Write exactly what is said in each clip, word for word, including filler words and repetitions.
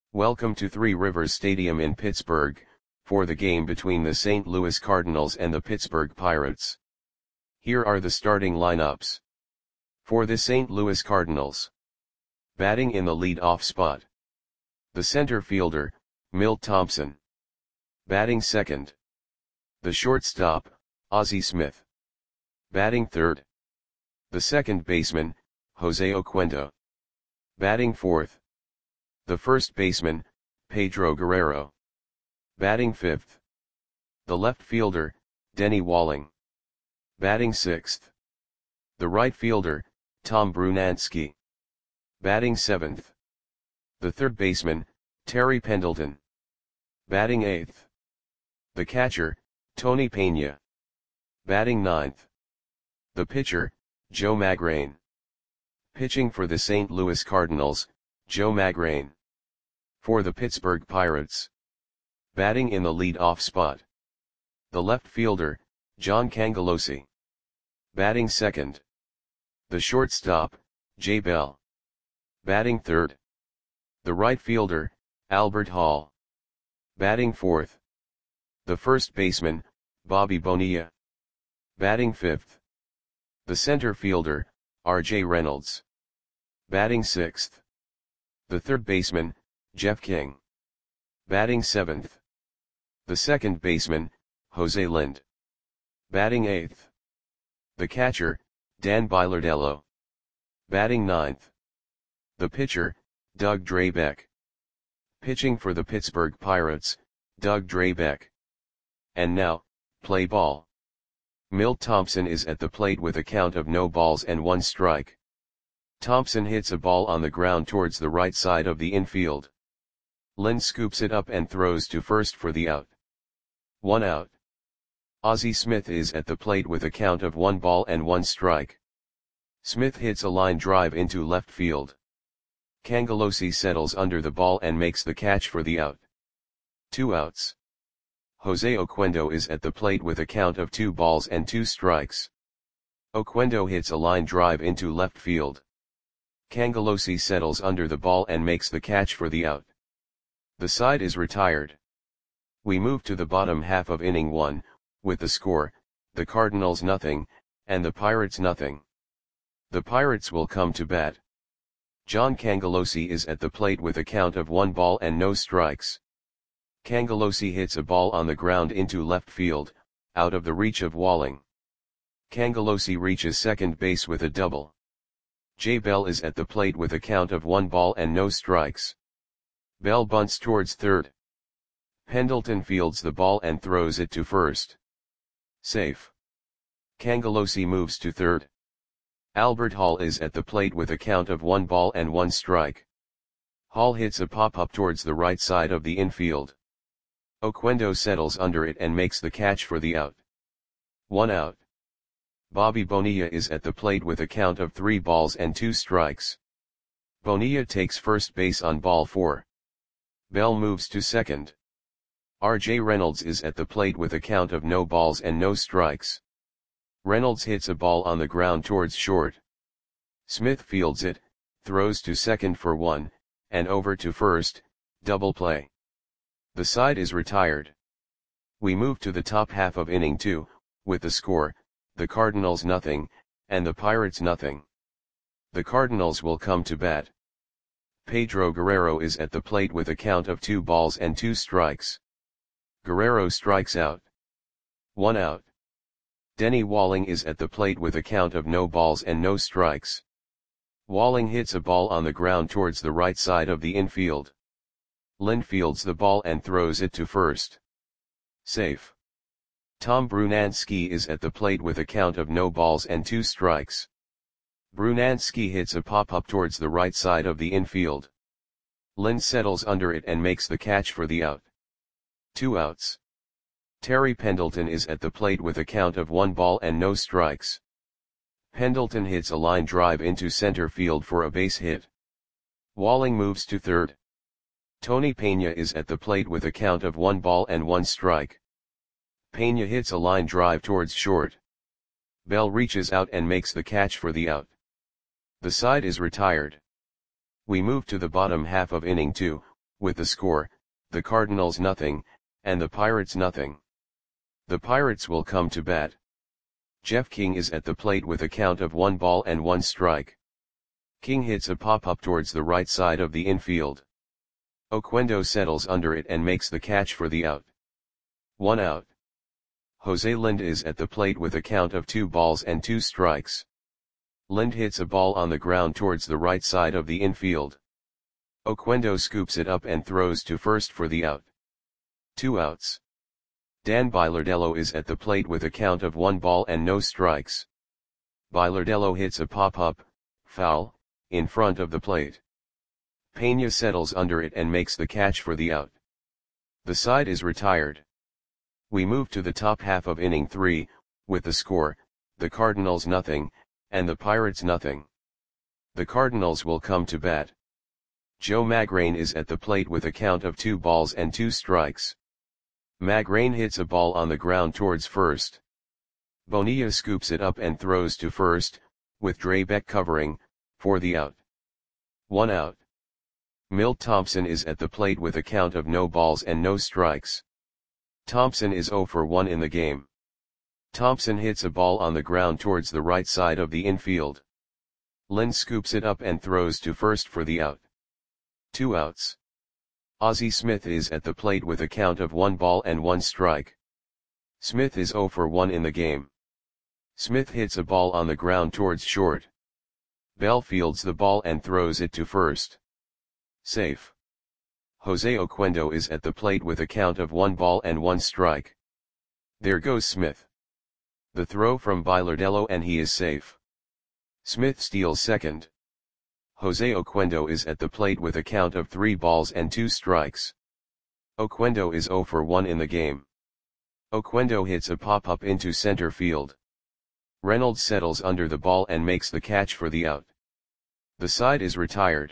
Welcome to Three Rivers Stadium in Pittsburgh, for the game between the Saint Louis Cardinals and the Pittsburgh Pirates. Here are the starting lineups. For the Saint Louis Cardinals. Batting in the lead-off spot. The center fielder, Milt Thompson. Batting second. The shortstop, Ozzie Smith. Batting third. The second baseman, Jose Oquendo. Batting fourth. The first baseman, Pedro Guerrero. Batting fifth. The left fielder, Denny Walling. Batting sixth. The right fielder, Tom Brunansky. Batting seventh. The third baseman, Terry Pendleton. Batting eighth. The catcher, Tony Pena. Batting ninth. The pitcher, Joe Magrane. Pitching for the Saint Louis Cardinals, Joe Magrane. For the Pittsburgh Pirates. Batting in the lead-off spot. The left fielder, John Cangelosi. Batting second. The shortstop, Jay Bell. Batting third. The right fielder, Albert Hall. Batting fourth. The first baseman, Bobby Bonilla. Batting fifth. The center fielder, R J Reynolds. Batting sixth. The third baseman, Jeff King. Batting seventh. The second baseman, Jose Lind. Batting eighth. The catcher, Dan Bilardello. Batting ninth. The pitcher, Doug Drabek. Pitching for the Pittsburgh Pirates, Doug Drabek. And now, play ball. Milt Thompson is at the plate with a count of no balls and one strike. Thompson hits a ball on the ground towards the right side of the infield. Lind scoops it up and throws to first for the out. One out. Ozzie Smith is at the plate with a count of one ball and one strike. Smith hits a line drive into left field. Cangelosi settles under the ball and makes the catch for the out. Two outs. Jose Oquendo is at the plate with a count of two balls and two strikes. Oquendo hits a line drive into left field. Cangelosi settles under the ball and makes the catch for the out. The side is retired. We move to the bottom half of inning one, with the score, the Cardinals nothing, and the Pirates nothing. The Pirates will come to bat. John Cangelosi is at the plate with a count of one ball and no strikes. Cangelosi hits a ball on the ground into left field, out of the reach of Walling. Cangelosi reaches second base with a double. Jay Bell is at the plate with a count of one ball and no strikes. Bell bunts towards third. Pendleton fields the ball and throws it to first. Safe. Cangelosi moves to third. Albert Hall is at the plate with a count of one ball and one strike. Hall hits a pop-up towards the right side of the infield. Oquendo settles under it and makes the catch for the out. One out. Bobby Bonilla is at the plate with a count of three balls and two strikes. Bonilla takes first base on ball four. Bell moves to second. R J Reynolds is at the plate with a count of no balls and no strikes. Reynolds hits a ball on the ground towards short. Smith fields it, throws to second for one, and over to first, double play. The side is retired. We move to the top half of inning two, with the score, the Cardinals nothing, and the Pirates nothing. The Cardinals will come to bat. Pedro Guerrero is at the plate with a count of two balls and two strikes. Guerrero strikes out. One out. Denny Walling is at the plate with a count of no balls and no strikes. Walling hits a ball on the ground towards the right side of the infield. Lind fields the ball and throws it to first. Safe. Tom Brunansky is at the plate with a count of no balls and two strikes. Brunansky hits a pop-up towards the right side of the infield. Lind settles under it and makes the catch for the out. Two outs. Terry Pendleton is at the plate with a count of one ball and no strikes. Pendleton hits a line drive into center field for a base hit. Walling moves to third. Tony Pena is at the plate with a count of one ball and one strike. Pena hits a line drive towards short. Bell reaches out and makes the catch for the out. The side is retired. We move to the bottom half of inning two, with the score, the Cardinals nothing, and the Pirates nothing. The Pirates will come to bat. Jeff King is at the plate with a count of one ball and one strike. King hits a pop-up towards the right side of the infield. Oquendo settles under it and makes the catch for the out. One out. Jose Lind is at the plate with a count of two balls and two strikes. Lind hits a ball on the ground towards the right side of the infield. Oquendo scoops it up and throws to first for the out. Two outs. Dan Bilardello is at the plate with a count of one ball and no strikes. Bilardello hits a pop-up, foul, in front of the plate. Pena settles under it and makes the catch for the out. The side is retired. We move to the top half of inning three, with the score, the Cardinals nothing, and the Pirates nothing. The Cardinals will come to bat. Joe Magrane is at the plate with a count of two balls and two strikes. Magrane hits a ball on the ground towards first. Bonilla scoops it up and throws to first, with Drabek covering, for the out. One out. Milt Thompson is at the plate with a count of no balls and no strikes. Thompson is oh for one in the game. Thompson hits a ball on the ground towards the right side of the infield. Lind scoops it up and throws to first for the out. Two outs. Ozzie Smith is at the plate with a count of one ball and one strike. Smith is oh for one in the game. Smith hits a ball on the ground towards short. Bell fields the ball and throws it to first. Safe. Jose Oquendo is at the plate with a count of one ball and one strike. There goes Smith. The throw from Bilardello and he is safe. Smith steals second. Jose Oquendo is at the plate with a count of three balls and two strikes. Oquendo is oh for one in the game. Oquendo hits a pop-up into center field. Reynolds settles under the ball and makes the catch for the out. The side is retired.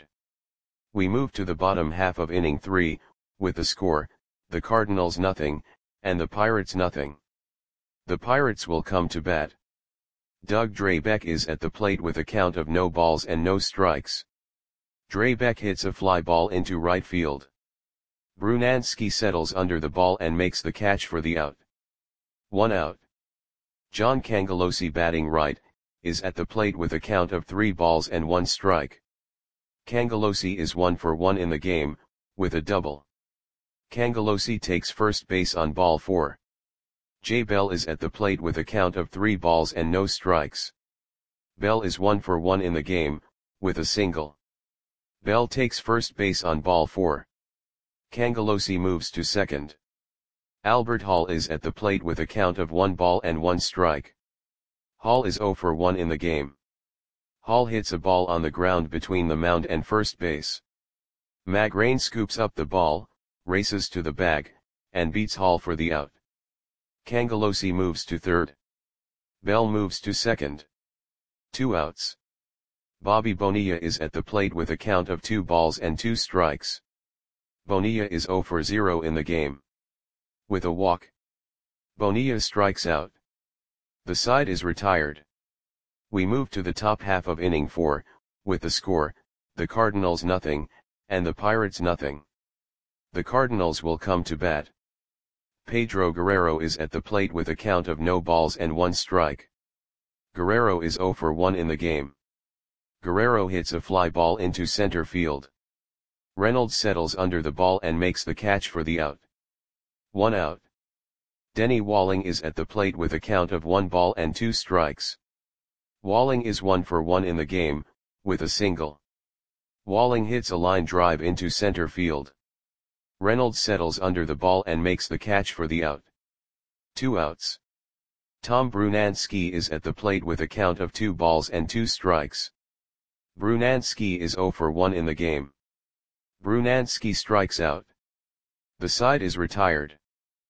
We move to the bottom half of inning three, with the score, the Cardinals nothing, and the Pirates nothing. The Pirates will come to bat. Doug Drabek is at the plate with a count of no balls and no strikes. Drabek hits a fly ball into right field. Brunansky settles under the ball and makes the catch for the out. One out. John Cangelosi, batting right, is at the plate with a count of three balls and one strike. Cangelosi is one for one in the game, with a double. Cangelosi takes first base on ball four. Jay Bell is at the plate with a count of three balls and no strikes. Bell is one for one in the game, with a single. Bell takes first base on ball four. Cangelosi moves to second. Albert Hall is at the plate with a count of one ball and one strike. Hall is oh for one in the game. Hall hits a ball on the ground between the mound and first base. Magrane scoops up the ball, races to the bag, and beats Hall for the out. Cangelosi moves to third. Bell moves to second. Two outs. Bobby Bonilla is at the plate with a count of two balls and two strikes. Bonilla is oh for zero in the game. With a walk, Bonilla strikes out. The side is retired. We move to the top half of inning four, with the score, the Cardinals nothing, and the Pirates nothing. The Cardinals will come to bat. Pedro Guerrero is at the plate with a count of no balls and one strike. Guerrero is oh for one in the game. Guerrero hits a fly ball into center field. Reynolds settles under the ball and makes the catch for the out. One out. Denny Walling is at the plate with a count of one ball and two strikes. Walling is one for one in the game, with a single. Walling hits a line drive into center field. Reynolds settles under the ball and makes the catch for the out. Two outs. Tom Brunansky is at the plate with a count of two balls and two strikes. Brunansky is oh for one in the game. Brunansky strikes out. The side is retired.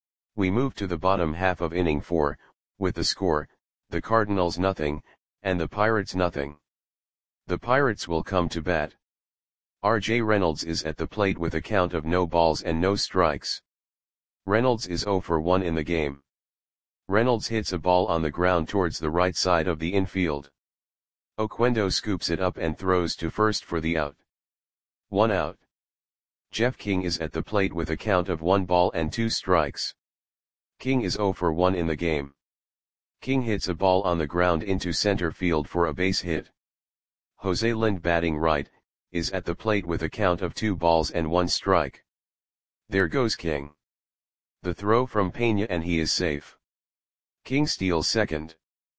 We move to the bottom half of inning four, with the score, the Cardinals nothing, and the Pirates nothing. The Pirates will come to bat. R J Reynolds is at the plate with a count of no balls and no strikes. Reynolds is oh for one in the game. Reynolds hits a ball on the ground towards the right side of the infield. Oquendo scoops it up and throws to first for the out. One out. Jeff King is at the plate with a count of one ball and two strikes. King is zero for one in the game. King hits a ball on the ground into center field for a base hit. Jose Lind, batting right, is at the plate with a count of two balls and one strike. There goes King. The throw from Pena and he is safe. King steals second.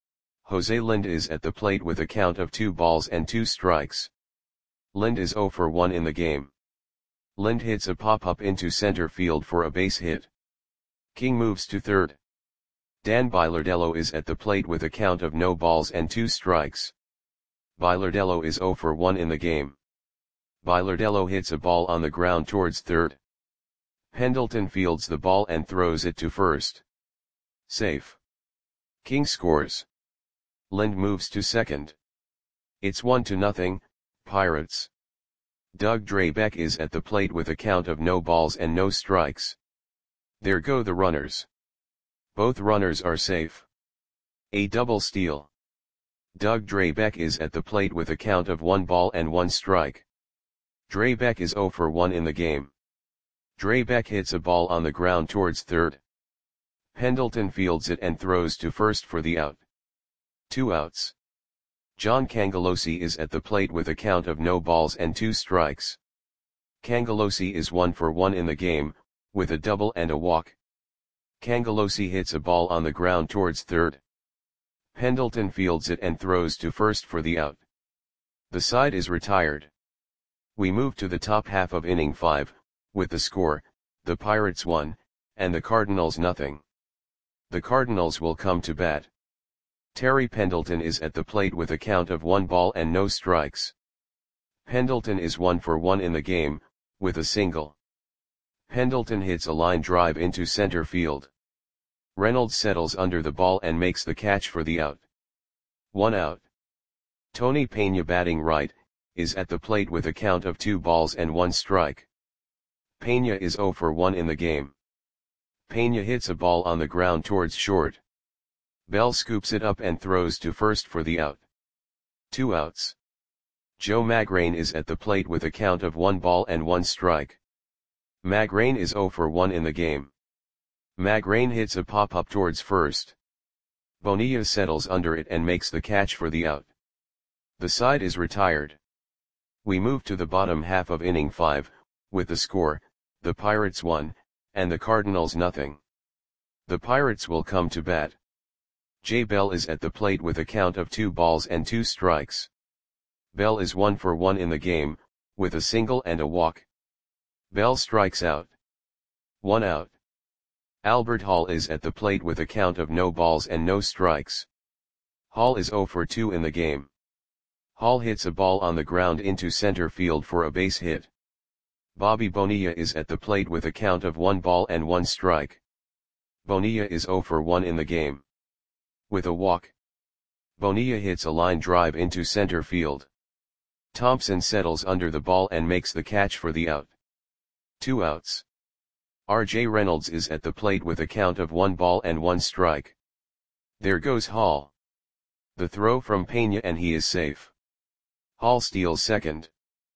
Jose Lind is at the plate with a count of two balls and two strikes. Lind is zero for one in the game. Lind hits a pop-up into center field for a base hit. King moves to third. Dan Bilardello is at the plate with a count of no balls and two strikes. Bilardello is zero for one in the game. Bilardello hits a ball on the ground towards third. Pendleton fields the ball and throws it to first. Safe. King scores. Lind moves to second. It's one to nothing, Pirates. Doug Drabek is at the plate with a count of no balls and no strikes. There go the runners. Both runners are safe. A double steal. Doug Drabek is at the plate with a count of one ball and one strike. Drabek is zero for one in the game. Drabek hits a ball on the ground towards third. Pendleton fields it and throws to first for the out. Two outs. John Cangelosi is at the plate with a count of no balls and two strikes. Cangelosi is one for one in the game, with a double and a walk. Cangelosi hits a ball on the ground towards third. Pendleton fields it and throws to first for the out. The side is retired. We move to the top half of inning five, with the score, the Pirates one, and the Cardinals nothing. The Cardinals will come to bat. Terry Pendleton is at the plate with a count of one ball and no strikes. Pendleton is one for one in the game, with a single. Pendleton hits a line drive into center field. Reynolds settles under the ball and makes the catch for the out. One out. Tony Pena, batting right, is at the plate with a count of two balls and one strike. Pena is zero for one in the game. Pena hits a ball on the ground towards short. Bell scoops it up and throws to first for the out. Two outs. Joe Magrane is at the plate with a count of one ball and one strike. Magrane is zero for one in the game. Magrane hits a pop-up towards first. Bonilla settles under it and makes the catch for the out. The side is retired. We move to the bottom half of inning five, with the score, the Pirates one, and the Cardinals nothing. The Pirates will come to bat. Jay Bell is at the plate with a count of two balls and two strikes. Bell is one for one in the game, with a single and a walk. Bell strikes out. One out. Albert Hall is at the plate with a count of no balls and no strikes. Hall is zero for two in the game. Hall hits a ball on the ground into center field for a base hit. Bobby Bonilla is at the plate with a count of one ball and one strike. Bonilla is zero for one in the game. With a walk. Bonilla hits a line drive into center field. Thompson settles under the ball and makes the catch for the out. Two outs. R J Reynolds is at the plate with a count of one ball and one strike. There goes Hall. The throw from Pena and he is safe. Hall steals second.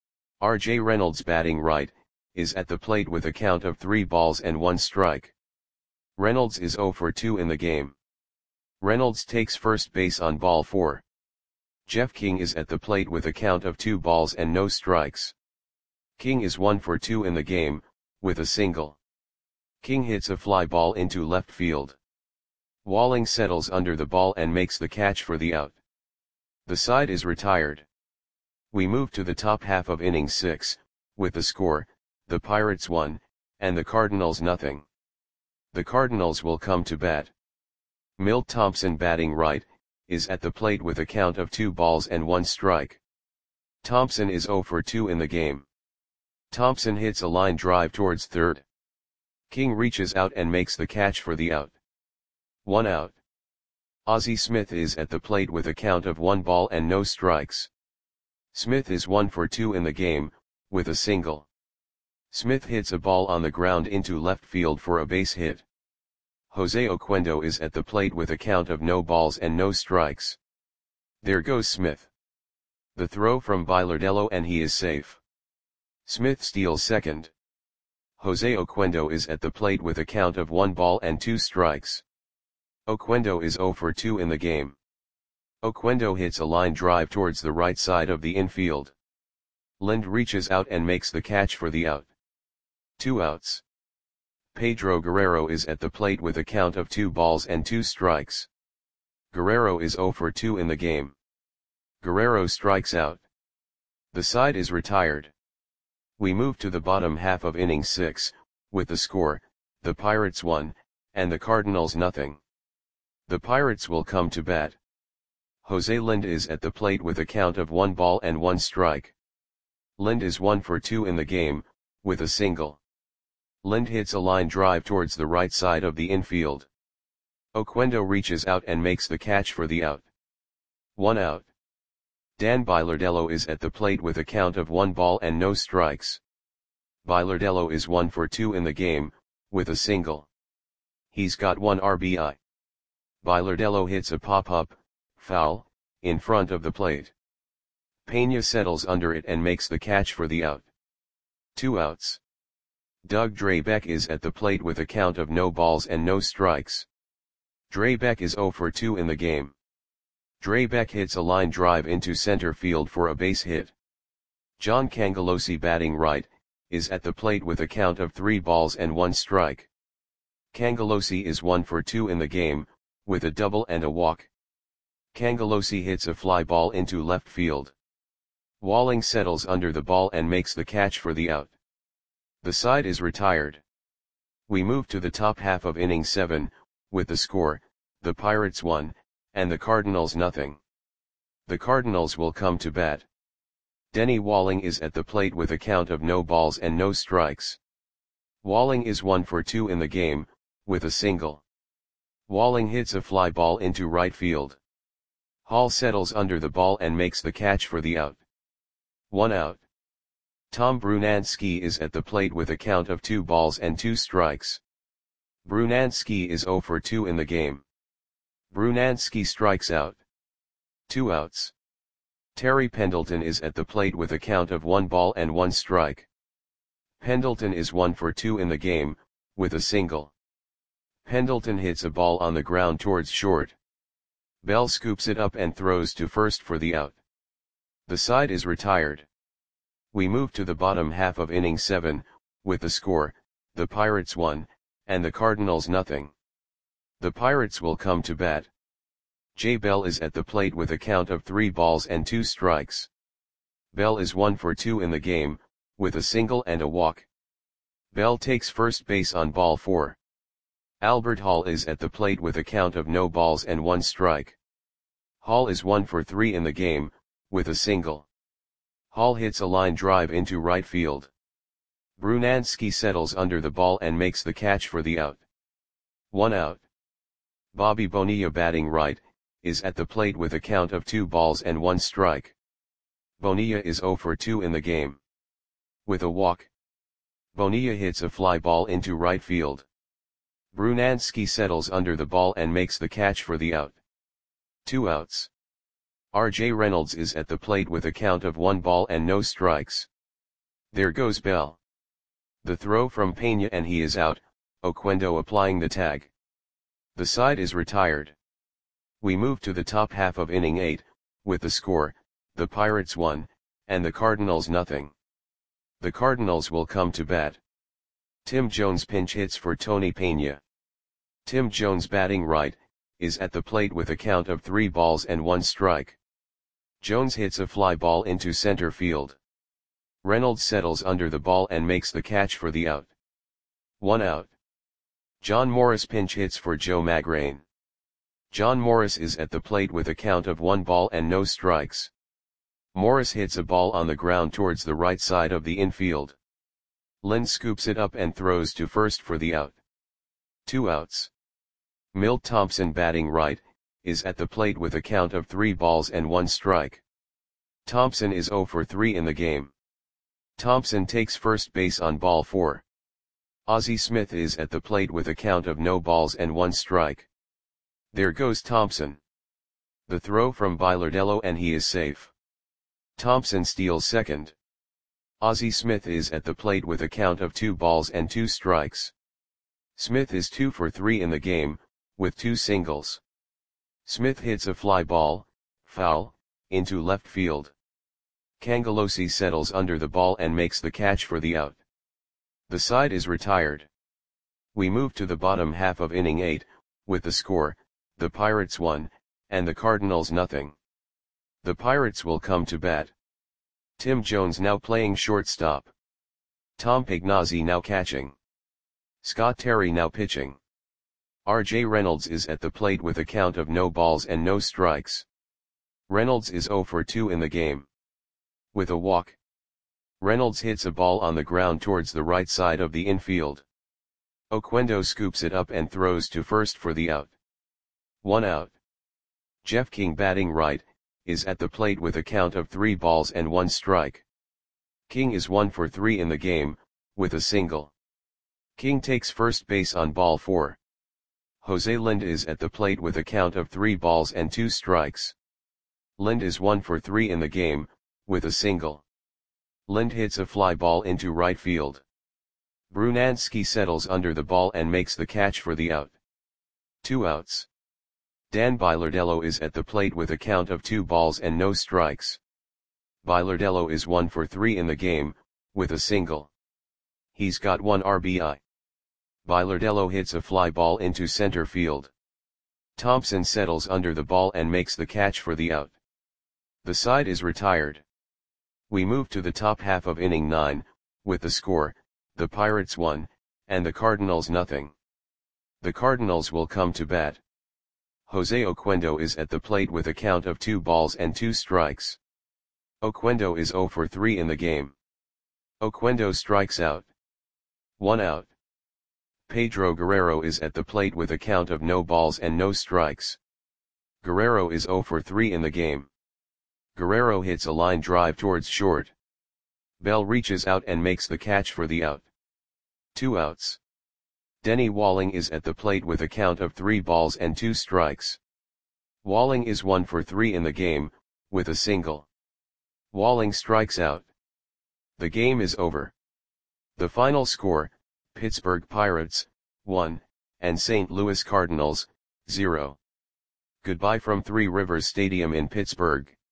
R J Reynolds, batting right, is at the plate with a count of three balls and one strike. Reynolds is zero for two in the game. Reynolds takes first base on ball four. Jeff King is at the plate with a count of two balls and no strikes. King is one for two in the game, with a single. King hits a fly ball into left field. Walling settles under the ball and makes the catch for the out. The side is retired. We move to the top half of inning six, with the score, the Pirates one, and the Cardinals nothing. The Cardinals will come to bat. Milt Thompson, batting right, is at the plate with a count of two balls and one strike. Thompson is zero for two in the game. Thompson hits a line drive towards third. King reaches out and makes the catch for the out. One out. Ozzie Smith is at the plate with a count of one ball and no strikes. Smith is one for two in the game, with a single. Smith hits a ball on the ground into left field for a base hit. Jose Oquendo is at the plate with a count of no balls and no strikes. There goes Smith. The throw from Bilardello and he is safe. Smith steals second. Jose Oquendo is at the plate with a count of one ball and two strikes. Oquendo is zero for two in the game. Oquendo hits a line drive towards the right side of the infield. Lind reaches out and makes the catch for the out. Two outs. Pedro Guerrero is at the plate with a count of two balls and two strikes. Guerrero is zero for two in the game. Guerrero strikes out. The side is retired. We move to the bottom half of inning six, with the score, the Pirates one, and the Cardinals nothing. The Pirates will come to bat. Jose Lind is at the plate with a count of one ball and one strike. Lind is one for two in the game, with a single. Lind hits a line drive towards the right side of the infield. Oquendo reaches out and makes the catch for the out. One out. Dan Bilardello is at the plate with a count of one ball and no strikes. Bilardello is one for two in the game, with a single. He's got one R B I. Bilardello hits a pop-up, foul, in front of the plate. Peña settles under it and makes the catch for the out. Two outs. Doug Drabek is at the plate with a count of no balls and no strikes. Drabek is zero for two in the game. Drabek hits a line drive into center field for a base hit. John Cangelosi, batting right, is at the plate with a count of three balls and one strike. Cangelosi is one for two in the game, with a double and a walk. Cangelosi hits a fly ball into left field. Walling settles under the ball and makes the catch for the out. The side is retired. We move to the top half of inning seven, with the score, the Pirates one, and the Cardinals nothing. The Cardinals will come to bat. Denny Walling is at the plate with a count of no balls and no strikes. Walling is one for two in the game, with a single. Walling hits a fly ball into right field. Hall settles under the ball and makes the catch for the out. One out. Tom Brunansky is at the plate with a count of two balls and two strikes. Brunansky is zero for two in the game. Brunansky strikes out. Two outs. Terry Pendleton is at the plate with a count of one ball and one strike. Pendleton is one for two in the game, with a single. Pendleton hits a ball on the ground towards short. Bell scoops it up and throws to first for the out. The side is retired. We move to the bottom half of inning seven, with the score, the Pirates one, and the Cardinals nothing. The Pirates will come to bat. Jay Bell is at the plate with a count of three balls and two strikes. Bell is one for two in the game, with a single and a walk. Bell takes first base on ball four. Albert Hall is at the plate with a count of no balls and one strike. Hall is one for three in the game, with a single. Hall hits a line drive into right field. Brunansky settles under the ball and makes the catch for the out. One out. Bobby Bonilla, batting right, is at the plate with a count of two balls and one strike. Bonilla is zero for two in the game. With a walk. Bonilla hits a fly ball into right field. Brunansky settles under the ball and makes the catch for the out. Two outs. R J Reynolds is at the plate with a count of one ball and no strikes. There goes Bell. The throw from Peña and he is out, Oquendo applying the tag. The side is retired. We move to the top half of inning eight, with the score, the Pirates one, and the Cardinals nothing. The Cardinals will come to bat. Tim Jones pinch hits for Tony Peña. Tim Jones, batting right, is at the plate with a count of three balls and one strike. Jones hits a fly ball into center field. Reynolds settles under the ball and makes the catch for the out. One out. John Morris pinch hits for Joe Magrane. John Morris is at the plate with a count of one ball and no strikes. Morris hits a ball on the ground towards the right side of the infield. Lind scoops it up and throws to first for the out. Two outs. Milt Thompson, batting right, is at the plate with a count of three balls and one strike. Thompson is zero for three in the game. Thompson takes first base on ball four. Ozzie Smith is at the plate with a count of no balls and one strike. There goes Thompson. The throw from Bilardello and he is safe. Thompson steals second. Ozzie Smith is at the plate with a count of two balls and two strikes. Smith is two for three in the game, with two singles. Smith hits a fly ball, foul, into left field. Cangelosi settles under the ball and makes the catch for the out. The side is retired. We move to the bottom half of inning eight, with the score, the Pirates one, and the Cardinals nothing. The Pirates will come to bat. Tim Jones now playing shortstop. Tom Pagnozzi now catching. Scott Terry now pitching. R J Reynolds is at the plate with a count of no balls and no strikes. Reynolds is zero for two in the game. With a walk. Reynolds hits a ball on the ground towards the right side of the infield. Oquendo scoops it up and throws to first for the out. One out. Jeff King batting right, is at the plate with a count of three balls and one strike. King is one for three in the game, with a single. King takes first base on ball four. Jose Lind is at the plate with a count of three balls and two strikes. Lind is one for three in the game, with a single. Lind hits a fly ball into right field. Brunansky settles under the ball and makes the catch for the out. Two outs. Dan Bilardello is at the plate with a count of two balls and no strikes. Bilardello is one for three in the game, with a single. He's got one R B I. Bilardello hits a fly ball into center field. Thompson settles under the ball and makes the catch for the out. The side is retired. We move to the top half of inning nine, with the score, the Pirates one, and the Cardinals nothing. The Cardinals will come to bat. Jose Oquendo is at the plate with a count of two balls and two strikes. Oquendo is zero for three in the game. Oquendo strikes out. One out. Pedro Guerrero is at the plate with a count of no balls and no strikes. Guerrero is zero for three in the game. Guerrero hits a line drive towards short. Bell reaches out and makes the catch for the out. Two outs. Denny Walling is at the plate with a count of three balls and two strikes. Walling is one for three in the game, with a single. Walling strikes out. The game is over. The final score, Pittsburgh Pirates, one, and Saint Louis Cardinals, zero. Goodbye from Three Rivers Stadium in Pittsburgh.